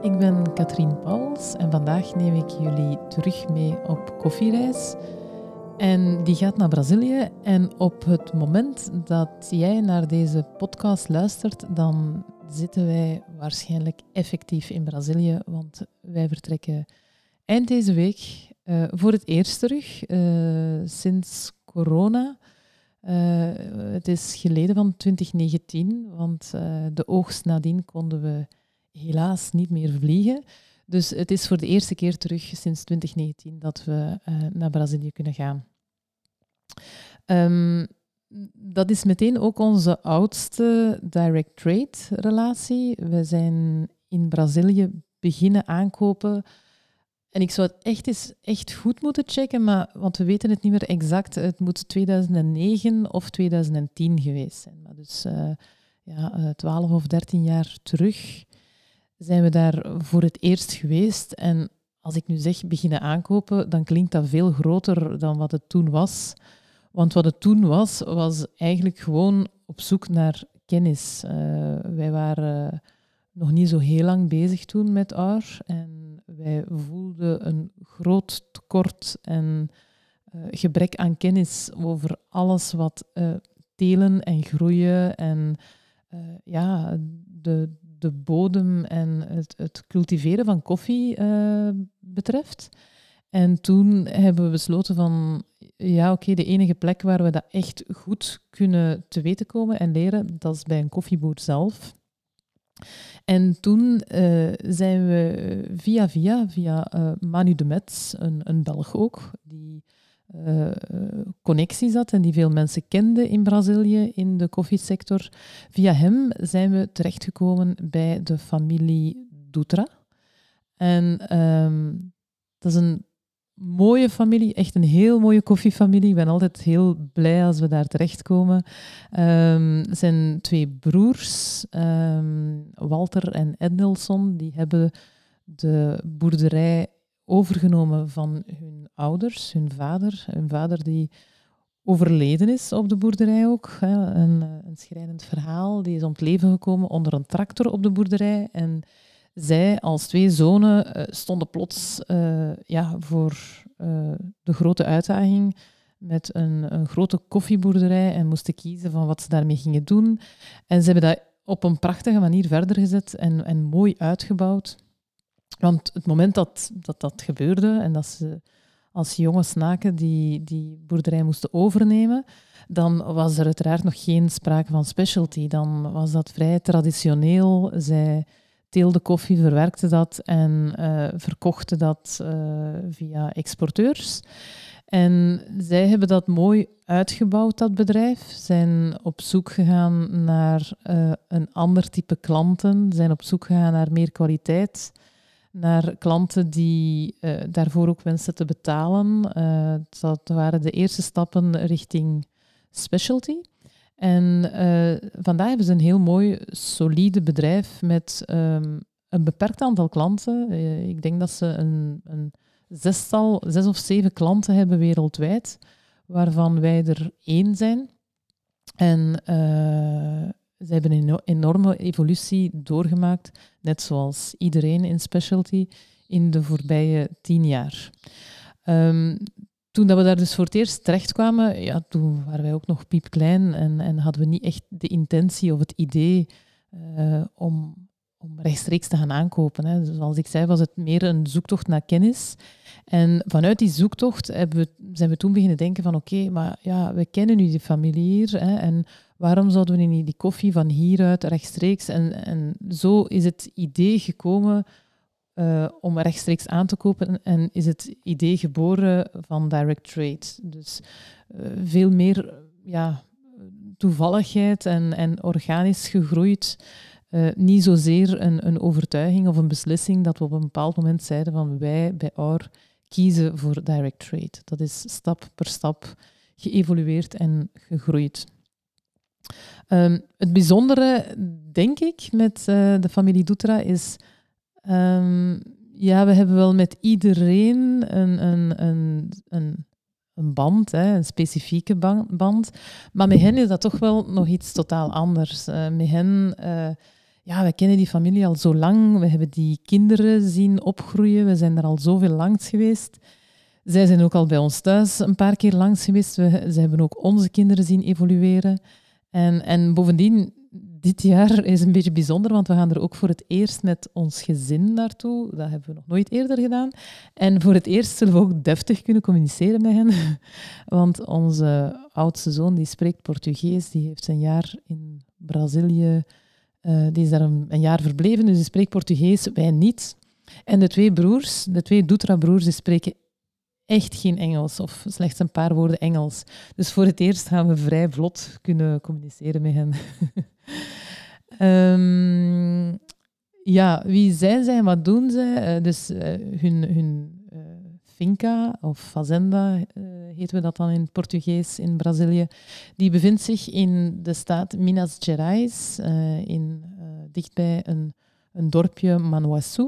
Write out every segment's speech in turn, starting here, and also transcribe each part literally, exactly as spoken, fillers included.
Ik ben Katrien Pauwels en vandaag neem ik jullie terug mee op koffiereis. En die gaat naar Brazilië. En op het moment dat jij naar deze podcast luistert, dan zitten wij waarschijnlijk effectief in Brazilië, want wij vertrekken eind deze week uh, voor het eerst terug, uh, sinds corona. Uh, het is geleden van twintig negentien, want uh, de oogst nadien konden we helaas niet meer vliegen. Dus het is voor de eerste keer terug sinds twintig negentien dat we uh, naar Brazilië kunnen gaan. Um, dat is meteen ook onze oudste direct trade relatie. We zijn in Brazilië beginnen aankopen. En ik zou het echt eens echt goed moeten checken, maar, want we weten het niet meer exact. Het moet tweeduizend negen of tweeduizend tien geweest zijn. Maar dus uh, ja, uh, twaalf of dertien jaar terug zijn we daar voor het eerst geweest. En als ik nu zeg beginnen aankopen, dan klinkt dat veel groter dan wat het toen was. Want wat het toen was, was eigenlijk gewoon op zoek naar kennis. Uh, wij waren uh, nog niet zo heel lang bezig toen met O U R. En wij voelden een groot tekort en uh, gebrek aan kennis over alles wat uh, telen en groeien en uh, ja, de, de bodem en het, het cultiveren van koffie uh, betreft. En toen hebben we besloten van, ja oké, okay, de enige plek waar we dat echt goed kunnen te weten komen en leren, dat is bij een koffieboer zelf. En toen uh, zijn we via via, via uh, Manu de Metz, een, een Belg ook, die uh, connecties had en die veel mensen kende in Brazilië in de koffiesector. Via hem zijn we terechtgekomen bij de familie Dutra. En um, dat is een mooie familie, echt een heel mooie koffiefamilie. Ik ben altijd heel blij als we daar terechtkomen. Um, het zijn twee broers, um, Walter en Ednilson, die hebben de boerderij overgenomen van hun ouders, hun vader. Hun vader die overleden is op de boerderij ook. Hè. Een, een schrijnend verhaal. Die is om het leven gekomen onder een tractor op de boerderij. En zij als twee zonen uh, stonden plots uh, ja, voor uh, de grote uitdaging met een, een grote koffieboerderij en moesten kiezen van wat ze daarmee gingen doen. En ze hebben dat op een prachtige manier verder gezet en, en mooi uitgebouwd. Want het moment dat dat, dat gebeurde en dat ze als jonge snaken die, die boerderij moesten overnemen, dan was er uiteraard nog geen sprake van specialty. Dan was dat vrij traditioneel. Zij teelde koffie, verwerkte dat en uh, verkochten dat uh, via exporteurs. En zij hebben dat mooi uitgebouwd, dat bedrijf. Zijn op zoek gegaan naar uh, een ander type klanten. Zijn op zoek gegaan naar meer kwaliteit. Naar klanten die uh, daarvoor ook wensen te betalen. Uh, dat waren de eerste stappen richting specialty. En uh, vandaag hebben ze een heel mooi, solide bedrijf met um, een beperkt aantal klanten. Uh, ik denk dat ze een, een zestal, zes of zeven klanten hebben wereldwijd, waarvan wij er één zijn. En uh, ze hebben een enorme evolutie doorgemaakt, net zoals iedereen in specialty, in de voorbije tien jaar. Um, Toen dat we daar dus voor het eerst terechtkwamen, ja, toen waren wij ook nog piepklein en, en hadden we niet echt de intentie of het idee uh, om, om rechtstreeks te gaan aankopen. Hè. Dus zoals ik zei, was het meer een zoektocht naar kennis. En vanuit die zoektocht hebben we, zijn we toen beginnen denken van oké, okay, maar ja, we kennen nu die familie hier hè, en waarom zouden we niet die koffie van hieruit rechtstreeks... En, en zo is het idee gekomen Uh, om rechtstreeks aan te kopen en is het idee geboren van direct trade. Dus uh, veel meer ja, toevalligheid en, en organisch gegroeid. Uh, niet zozeer een, een overtuiging of een beslissing dat we op een bepaald moment zeiden van wij bij O U R kiezen voor direct trade. Dat is stap per stap geëvolueerd en gegroeid. Um, het bijzondere, denk ik, met uh, de familie Dutra is... Um, ja, we hebben wel met iedereen een, een, een, een, een band, hè, een specifieke band. Maar met hen is dat toch wel nog iets totaal anders. Uh, met hen uh, ja, wij kennen die familie al zo lang. We hebben die kinderen zien opgroeien. We zijn er al zoveel langs geweest. Zij zijn ook al bij ons thuis een paar keer langs geweest. We, ze hebben ook onze kinderen zien evolueren. En, en bovendien, dit jaar is een beetje bijzonder, want we gaan er ook voor het eerst met ons gezin naartoe. Dat hebben we nog nooit eerder gedaan. En voor het eerst zullen we ook deftig kunnen communiceren met hen. Want onze oudste zoon, die spreekt Portugees, die heeft een jaar in Brazilië, uh, die is daar een, een jaar verbleven, dus die spreekt Portugees, wij niet. En de twee broers, de twee Dutra-broers, die spreken echt geen Engels, of slechts een paar woorden Engels. Dus voor het eerst gaan we vrij vlot kunnen communiceren met hen. um, ja, wie zijn zij en wat doen zij? Uh, dus uh, hun, hun uh, finca, of fazenda uh, heten we dat dan in het Portugees in Brazilië, die bevindt zich in de staat Minas Gerais, uh, in, uh, dichtbij een, een dorpje Manhuaçu.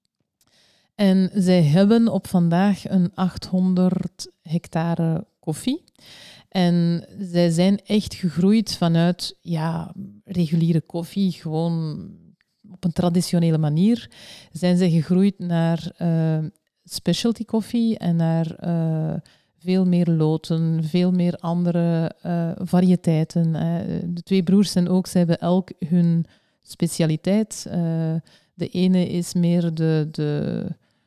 En zij hebben op vandaag een achthonderd hectare koffie. En zij zijn echt gegroeid vanuit ja, reguliere koffie, gewoon op een traditionele manier. Zijn zij gegroeid naar uh, specialty koffie en naar uh, veel meer loten, veel meer andere uh, variëteiten. Uh, de twee broers zijn ook, ze hebben elk hun specialiteit. Uh, de ene is meer de... de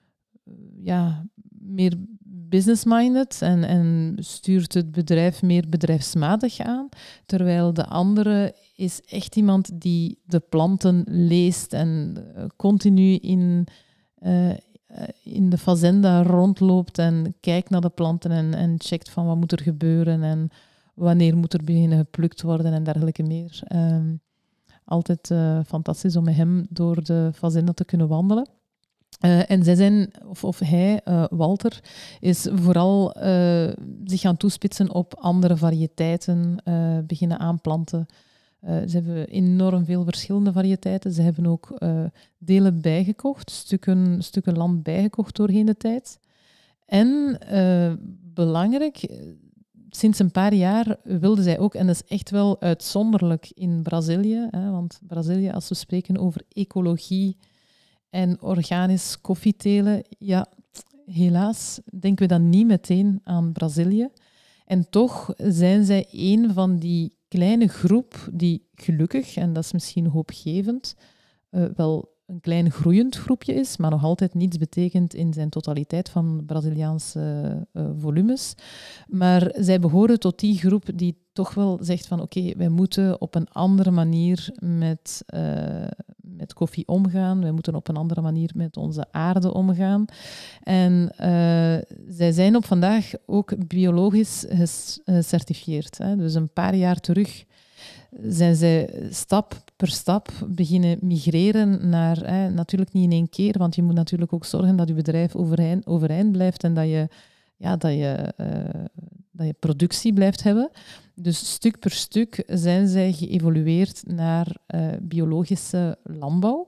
ja, meer business-minded en, en stuurt het bedrijf meer bedrijfsmatig aan. Terwijl de andere is echt iemand die de planten leest en uh, continu in, uh, in de fazenda rondloopt en kijkt naar de planten en, en checkt van wat moet er gebeuren en wanneer moet er beginnen geplukt worden en dergelijke meer. Um, altijd uh, fantastisch om met hem door de fazenda te kunnen wandelen. Uh, en zij zijn, of, of hij, uh, Walter, is vooral uh, zich gaan toespitsen op andere variëteiten, uh, beginnen aanplanten. Uh, ze hebben enorm veel verschillende variëteiten. Ze hebben ook uh, delen bijgekocht, stukken, stukken land bijgekocht doorheen de tijd. En uh, belangrijk, sinds een paar jaar wilden zij ook, en dat is echt wel uitzonderlijk in Brazilië, hè, want Brazilië, als we spreken over ecologie en organisch koffietelen, ja, helaas denken we dan niet meteen aan Brazilië. En toch zijn zij een van die kleine groep die gelukkig, en dat is misschien hoopgevend, uh, wel een klein groeiend groepje is, maar nog altijd niets betekent in zijn totaliteit van Braziliaanse uh, volumes. Maar zij behoren tot die groep die toch wel zegt van oké, okay, wij moeten op een andere manier met, uh, met koffie omgaan. Wij moeten op een andere manier met onze aarde omgaan. En uh, zij zijn op vandaag ook biologisch gecertificeerd. Hè. Dus een paar jaar terug zijn zij stap per stap beginnen migreren naar, hè, natuurlijk niet in één keer, want je moet natuurlijk ook zorgen dat je bedrijf overeind, overeind blijft en dat je, ja, dat, je, uh, dat je productie blijft hebben. Dus stuk per stuk zijn zij geëvolueerd naar uh, biologische landbouw.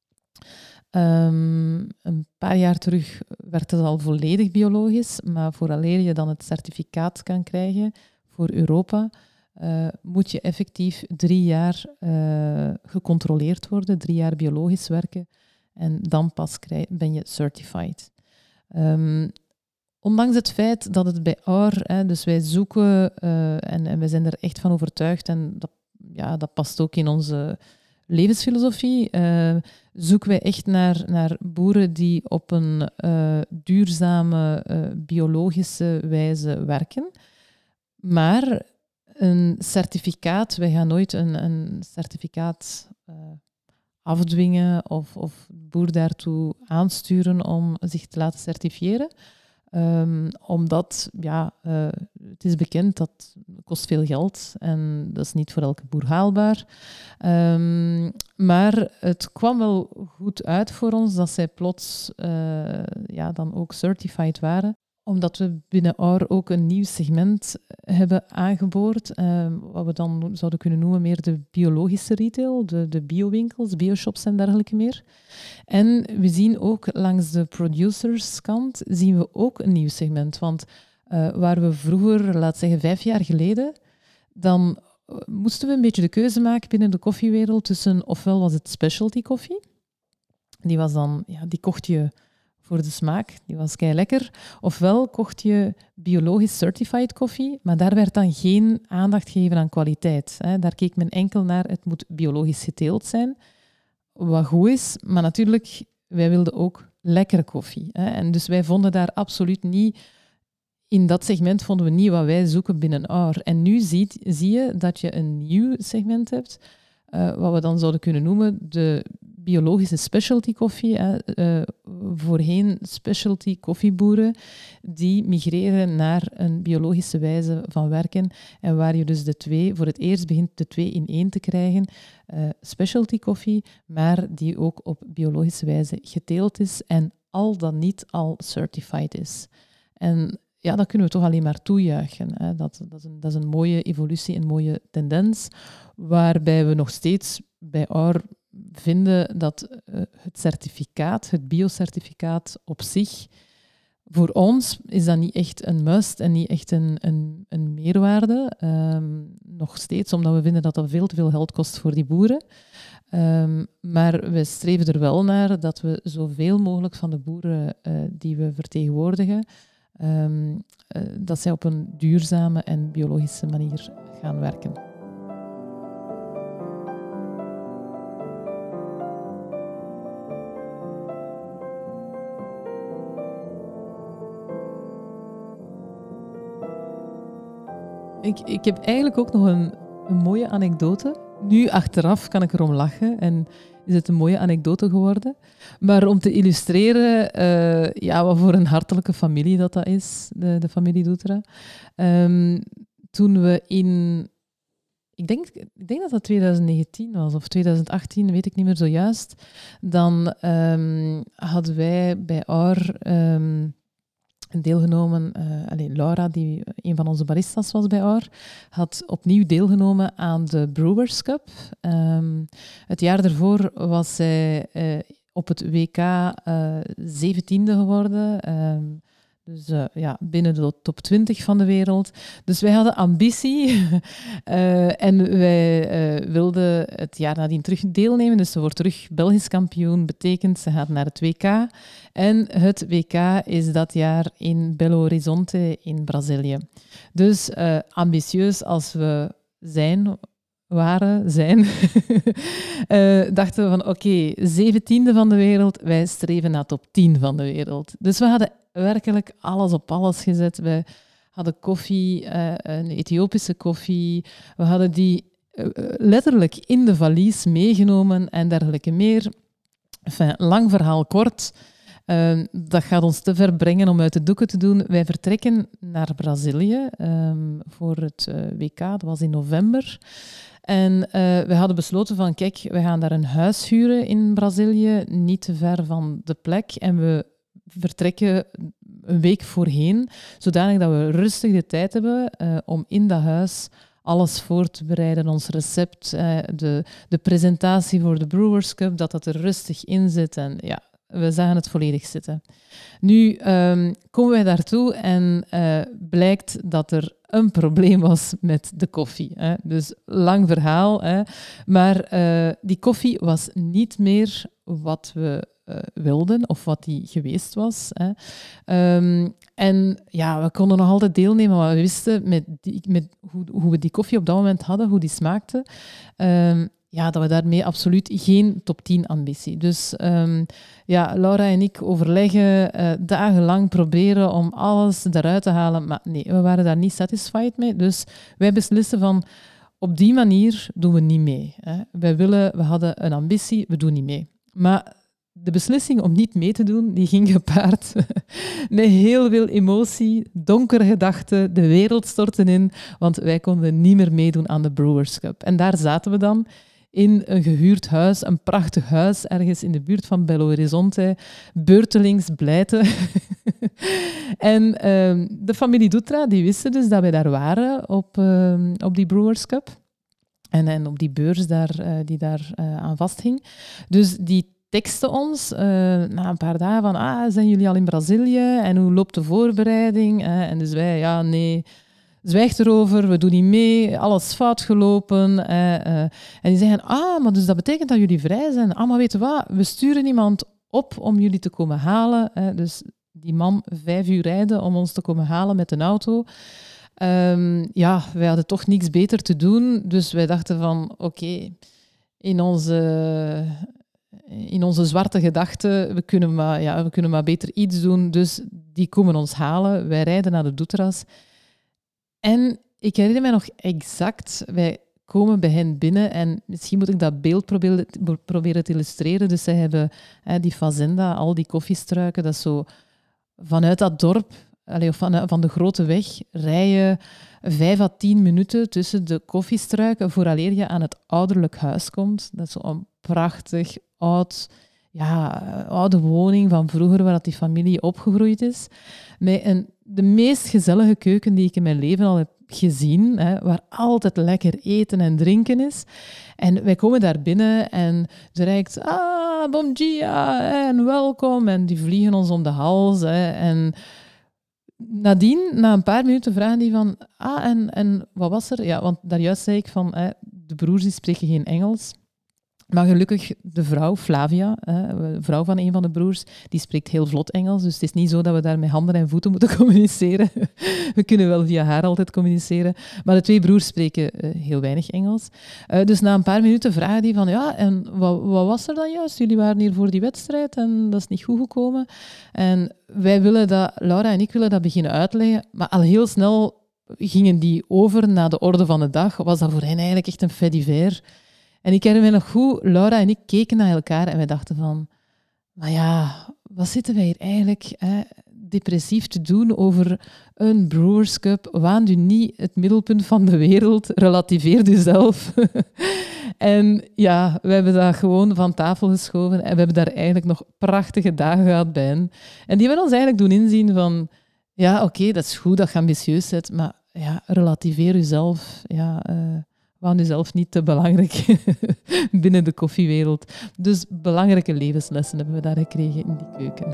Um, een paar jaar terug werd het al volledig biologisch, maar vooraleer je dan het certificaat kan krijgen voor Europa, Uh, moet je effectief drie jaar uh, gecontroleerd worden, drie jaar biologisch werken en dan pas krijg, ben je certified. Um, ondanks het feit dat het bij Our, hè, dus wij zoeken uh, en, en wij zijn er echt van overtuigd en dat, ja, dat past ook in onze levensfilosofie, uh, zoeken wij echt naar, naar boeren die op een uh, duurzame, uh, biologische wijze werken. Maar een certificaat, wij gaan nooit een, een certificaat uh, afdwingen of, of de boer daartoe aansturen om zich te laten certifiëren. Um, omdat, ja, uh, het is bekend dat het kost veel geld en dat is niet voor elke boer haalbaar. Um, maar het kwam wel goed uit voor ons dat zij plots uh, ja, dan ook certified waren. Omdat we binnen Our ook een nieuw segment hebben aangeboord, uh, wat we dan zouden kunnen noemen meer de biologische retail, de, de biowinkels, bioshops en dergelijke meer. En we zien ook langs de producerskant zien we ook een nieuw segment. Want uh, waar we vroeger, laat zeggen vijf jaar geleden, dan moesten we een beetje de keuze maken binnen de koffiewereld tussen, ofwel was het specialty koffie, die was dan, ja, die kocht je voor de smaak, die was kei lekker. Ofwel kocht je biologisch certified koffie, maar daar werd dan geen aandacht gegeven aan kwaliteit. Hè. Daar keek men enkel naar, het moet biologisch geteeld zijn, wat goed is, maar natuurlijk, wij wilden ook lekkere koffie. Hè. En dus wij vonden daar absoluut niet, in dat segment vonden we niet wat wij zoeken binnen Our. En nu ziet, zie je dat je een nieuw segment hebt, uh, wat we dan zouden kunnen noemen de biologische specialty koffie. Hè. Uh, voorheen specialty koffieboeren die migreren naar een biologische wijze van werken en waar je dus de twee, voor het eerst begint de twee in één te krijgen. Uh, specialty koffie, maar die ook op biologische wijze geteeld is en al dan niet al certified is. En ja, dat kunnen we toch alleen maar toejuichen. Hè. Dat, dat, is een, dat is een mooie evolutie, een mooie tendens, waarbij we nog steeds bij Our vinden dat uh, het certificaat, het biocertificaat op zich, voor ons is dat niet echt een must en niet echt een, een, een meerwaarde. Um, nog steeds, omdat we vinden dat dat veel te veel geld kost voor die boeren. Um, maar we streven er wel naar dat we zoveel mogelijk van de boeren uh, die we vertegenwoordigen, um, uh, dat zij op een duurzame en biologische manier gaan werken. Ik, ik heb eigenlijk ook nog een, een mooie anekdote. Nu, achteraf, kan ik erom lachen en is het een mooie anekdote geworden. Maar om te illustreren uh, ja, wat voor een hartelijke familie dat, dat is, de, de familie Dutra. Um, toen we in... Ik denk, ik denk dat dat twintig negentien was, of twintig achttien, weet ik niet meer zo juist. Dan um, hadden wij bij Our... Um, deelgenomen, uh, alleen Laura, die een van onze baristas was bij Our, had opnieuw deelgenomen aan de Brewers Cup. Um, het jaar daarvoor was zij uh, op het W K uh, zeventiende geworden. Um, dus uh, ja, binnen de top twintig van de wereld. Dus wij hadden ambitie uh, en wij uh, wilden het jaar nadien terug deelnemen. Dus ze wordt terug Belgisch kampioen, betekent ze gaat naar het W K. En het W K is dat jaar in Belo Horizonte in Brazilië. Dus uh, ambitieus als we zijn, waren, zijn, uh, dachten we van oké, okay, zeventiende van de wereld, wij streven naar top tien van de wereld. Dus we hadden werkelijk alles op alles gezet. We hadden koffie, uh, een Ethiopische koffie. We hadden die uh, letterlijk in de valies meegenomen en dergelijke meer. Enfin, lang verhaal kort. Uh, dat gaat ons te ver brengen om uit de doeken te doen. Wij vertrekken naar Brazilië um, voor het uh, W K. Dat was in november. En uh, we hadden besloten van, kijk, we gaan daar een huis huren in Brazilië, niet te ver van de plek. En we vertrekken een week voorheen, zodanig dat we rustig de tijd hebben uh, om in dat huis alles voor te bereiden, ons recept, uh, de, de presentatie voor de Brewers Cup, dat dat er rustig in zit. En ja, we zagen het volledig zitten. Nu um, komen wij daartoe en uh, blijkt dat er een probleem was met de koffie. Hè. Dus lang verhaal, hè. Maar uh, die koffie was niet meer wat we uh, wilden of wat die geweest was. Hè. Um, en ja, we konden nog altijd deelnemen, maar we wisten met die, met hoe, hoe we die koffie op dat moment hadden, hoe die smaakte, um, ja, dat we daarmee absoluut geen top tien ambitie. Dus um, ja, Laura en ik overleggen, uh, dagenlang proberen om alles eruit te halen. Maar nee, we waren daar niet satisfied mee. Dus wij beslissen van, op die manier doen we niet mee. Hè. Wij willen, we hadden een ambitie, we doen niet mee. Maar de beslissing om niet mee te doen, die ging gepaard met heel veel emotie, donkere gedachten, de wereld stortte in, want wij konden niet meer meedoen aan de Brewers Cup. En daar zaten we dan, in een gehuurd huis, een prachtig huis, ergens in de buurt van Belo Horizonte, beurtelings blijten. En uh, de familie Dutra, die wisten dus dat wij daar waren op, uh, op die Brewers Cup. En, en op die beurs daar, uh, die daar uh, aan vasthing. Dus die teksten ons uh, na een paar dagen van, ah, zijn jullie al in Brazilië? En hoe loopt de voorbereiding? Uh, en dus wij, ja, nee... zwijgt erover, we doen niet mee, alles fout gelopen. Eh, uh, en die zeggen, ah, maar dus dat betekent dat jullie vrij zijn. Ah, maar weet je wat, we sturen iemand op om jullie te komen halen. Eh, dus die man vijf uur rijden om ons te komen halen met een auto. Um, ja, wij hadden toch niks beter te doen, dus wij dachten van, oké, okay, in onze... in onze zwarte gedachten, we kunnen, maar, ja, we kunnen maar beter iets doen. Dus die komen ons halen. Wij rijden naar de Doetras. En ik herinner mij nog exact, wij komen bij hen binnen en misschien moet ik dat beeld proberen, proberen te illustreren. Dus zij hebben hè, die fazenda, al die koffiestruiken, dat is zo vanuit dat dorp, allez, of van, van de grote weg, rijden vijf à tien minuten tussen de koffiestruiken vooraleer je aan het ouderlijk huis komt. Dat is zo'n prachtig oud, ja, oude woning van vroeger waar die familie opgegroeid is. Met een, de meest gezellige keuken die ik in mijn leven al heb gezien, hè, waar altijd lekker eten en drinken is. En wij komen daar binnen en ze reikt, ah, bom dia, en welkom. En die vliegen ons om de hals. Hè, en nadien, na een paar minuten, vragen die van, ah, en, en wat was er? Ja, want daarjuist zei ik van, hè, de broers die spreken geen Engels. Maar gelukkig, de vrouw, Flavia, de vrouw van een van de broers, die spreekt heel vlot Engels. Dus het is niet zo dat we daar met handen en voeten moeten communiceren. We kunnen wel via haar altijd communiceren. Maar de twee broers spreken uh, heel weinig Engels. Uh, dus na een paar minuten vragen die van, ja, en wat, wat was er dan juist? Jullie waren hier voor die wedstrijd en dat is niet goed gekomen. En wij willen dat, Laura en ik willen dat beginnen uitleggen. Maar al heel snel gingen die over naar de orde van de dag. Was dat voor hen eigenlijk echt een fait divers. En ik herinner me nog goed, Laura en ik keken naar elkaar en wij dachten van, maar ja, wat zitten wij hier eigenlijk hè, depressief te doen over een Brewers Cup? Waan u niet het middelpunt van de wereld, relativeer u zelf. En ja, we hebben dat gewoon van tafel geschoven en we hebben daar eigenlijk nog prachtige dagen gehad bij hen. En die hebben ons eigenlijk doen inzien van, ja, oké, okay, dat is goed dat je ambitieus bent, maar ja, relativeer u zelf, ja... Uh, waren zelf niet te belangrijk binnen de koffiewereld. Dus belangrijke levenslessen hebben we daar gekregen in die keuken.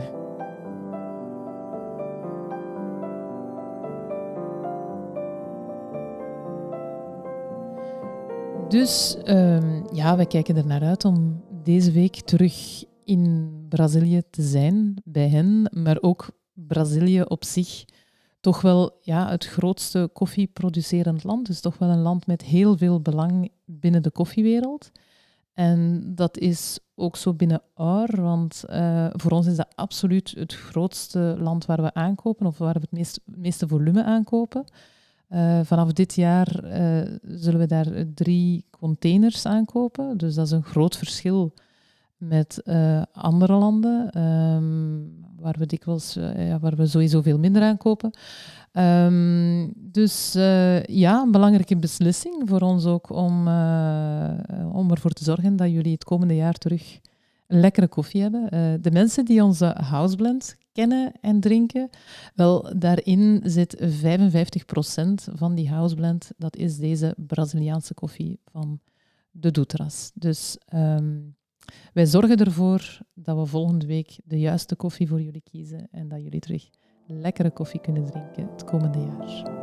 Dus um, ja, we kijken er naar uit om deze week terug in Brazilië te zijn, bij hen, maar ook Brazilië op zich toch wel ja, het grootste koffieproducerend land. Dus toch wel een land met heel veel belang binnen de koffiewereld. En dat is ook zo binnen Our, want uh, voor ons is dat absoluut het grootste land waar we aankopen, of waar we het meest, meeste volume aankopen. Uh, vanaf dit jaar uh, zullen we daar drie containers aankopen. Dus dat is een groot verschil met uh, andere landen, um, waar we dikwijls, uh, ja, waar we sowieso veel minder aankopen. Um, dus uh, ja, een belangrijke beslissing voor ons ook om, uh, om ervoor te zorgen dat jullie het komende jaar terug lekkere koffie hebben. Uh, de mensen die onze houseblend kennen en drinken, wel, daarin zit vijfenvijftig procent van die houseblend, dat is deze Braziliaanse koffie van de Doetras. Dus... Um, Wij zorgen ervoor dat we volgende week de juiste koffie voor jullie kiezen en dat jullie terug lekkere koffie kunnen drinken het komende jaar.